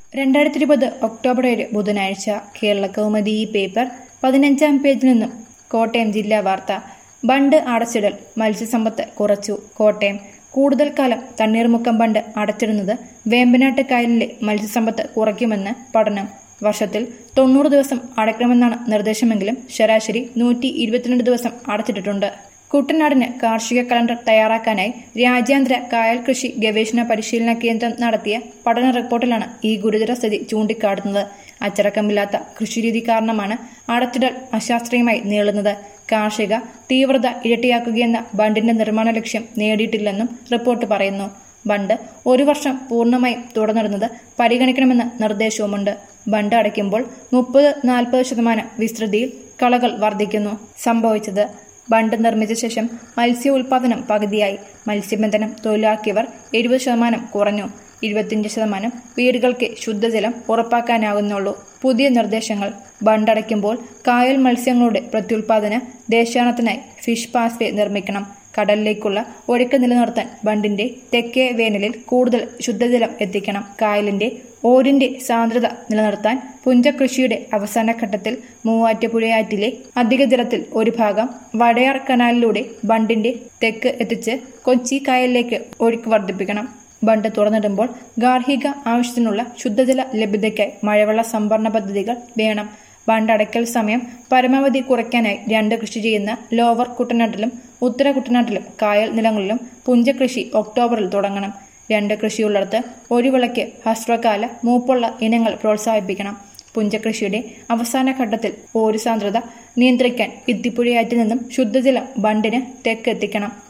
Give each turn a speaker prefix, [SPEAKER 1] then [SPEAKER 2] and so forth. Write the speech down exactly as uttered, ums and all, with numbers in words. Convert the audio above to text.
[SPEAKER 1] രണ്ടായിരത്തി ഇരുപത് ഒക്ടോബർ ഏഴ് ബുധനാഴ്ച കേരള കൗമുദി ഈ പേപ്പർ പതിനഞ്ചാം പേജിൽ നിന്നും കോട്ടയം ജില്ലാ വാർത്ത. ബണ്ട് അടച്ചിടൽ മത്സ്യസമ്പത്ത് കുറച്ചു. കോട്ടയം. കൂടുതൽ കാലം തണ്ണീർമുക്കം ബണ്ട് അടച്ചിടുന്നത് വേമ്പനാട്ട് കായലിലെ മത്സ്യസമ്പത്ത് കുറയ്ക്കുമെന്ന് പഠനം. വർഷത്തിൽ തൊണ്ണൂറ് ദിവസം അടയ്ക്കണമെന്നാണ് നിർദ്ദേശമെങ്കിലും ശരാശരി നൂറ്റി ഇരുപത്തിരണ്ട് ദിവസം അടച്ചിട്ടിട്ടുണ്ട്. കുട്ടനാടിന് കാർഷിക കലണ്ടർ തയ്യാറാക്കാനായി രാജ്യാന്തര കായൽ കൃഷി ഗവേഷണ പരിശീലന കേന്ദ്രം നടത്തിയ പഠന റിപ്പോർട്ടിലാണ് ഈ ഗുരുതര സ്ഥിതി ചൂണ്ടിക്കാട്ടുന്നത്. അച്ചടക്കമില്ലാത്ത കൃഷിരീതി കാരണമാണ് അടച്ചിടൽ അശാസ്ത്രീയമായി നീളുന്നത്. കാർഷിക തീവ്രത ഇരട്ടിയാക്കുകയെന്ന ബണ്ടിന്റെ നിർമ്മാണ ലക്ഷ്യം നേടിയിട്ടില്ലെന്നും റിപ്പോർട്ട് പറയുന്നു. ബണ്ട് ഒരു വർഷം പൂർണ്ണമായും തുറന്നിടുന്നത് പരിഗണിക്കണമെന്ന നിർദ്ദേശവുമുണ്ട്. ബണ്ട് അടയ്ക്കുമ്പോൾ മുപ്പത് നാൽപ്പത് ശതമാനം വിസ്തൃതിയിൽ കളകൾ വർദ്ധിക്കുന്നു. സംഭവിച്ചത് ബണ്ട് നിർമ്മിച്ച ശേഷം മത്സ്യ ഉൽപാദനം പകുതിയായി. മത്സ്യബന്ധനം തൊഴിലാക്കിയവർ എഴുപത് ശതമാനം കുറഞ്ഞു. ഇരുപത്തിയഞ്ച് ശതമാനം വീടുകൾക്ക് ശുദ്ധജലം ഉറപ്പാക്കാനാകുന്നുള്ളൂ. പുതിയ നിർദ്ദേശങ്ങൾ. ബണ്ടടയ്ക്കുമ്പോൾ കായൽ മത്സ്യങ്ങളുടെ പ്രത്യുൽപാദന ദേശാടനത്തിനായി ഫിഷ് പാസ്വേ നിർമ്മിക്കണം. കടലിലേക്കുള്ള ഒഴുക്ക് നിലനിർത്താൻ ബണ്ടിന്റെ തെക്കേ വേനലിൽ കൂടുതൽ ശുദ്ധജലം എത്തിക്കണം. കായലിന്റെ ഓരിന്റെ സാന്ദ്രത നിലനിർത്താൻ പുഞ്ചകൃഷിയുടെ അവസാന ഘട്ടത്തിൽ മൂവാറ്റുപുഴയാറ്റിലെ അധിക ജലത്തിൽ ഒരു ഭാഗം വടയാർ കനാലിലൂടെ ബണ്ടിന്റെ തെക്ക് എത്തിച്ച് കൊച്ചി കായലിലേക്ക് ഒഴുക്ക് വർദ്ധിപ്പിക്കണം. ബണ്ട് തുറന്നിടുമ്പോൾ ഗാർഹിക ആവശ്യത്തിനുള്ള ശുദ്ധജല ലഭ്യതയ്ക്കായി മഴവെള്ള സംഭരണ പദ്ധതികൾ വേണം. ബണ്ട് അടയ്ക്കൽ സമയം പരമാവധി കുറയ്ക്കാനായി രണ്ട് കൃഷി ചെയ്യുന്ന ലോവർ കുട്ടനാട്ടിലും ഉത്തര കുട്ടനാട്ടിലും കായൽ നിലങ്ങളിലും പുഞ്ചകൃഷി ഒക്ടോബറിൽ തുടങ്ങണം. രണ്ട് കൃഷിയുള്ളിടത്ത് ഒരു വിളയ്ക്ക് ഹ്രസ്വകാല മൂപ്പുള്ള ഇനങ്ങൾ പ്രോത്സാഹിപ്പിക്കണം. പുഞ്ചകൃഷിയുടെ അവസാന ഘട്ടത്തിൽ ഓരു സാന്ദ്രത നിയന്ത്രിക്കാൻ ഇത്തിപ്പുഴയാറ്റിൽ നിന്നും ശുദ്ധജലം ബണ്ടിന് തെക്ക് എത്തിക്കണം.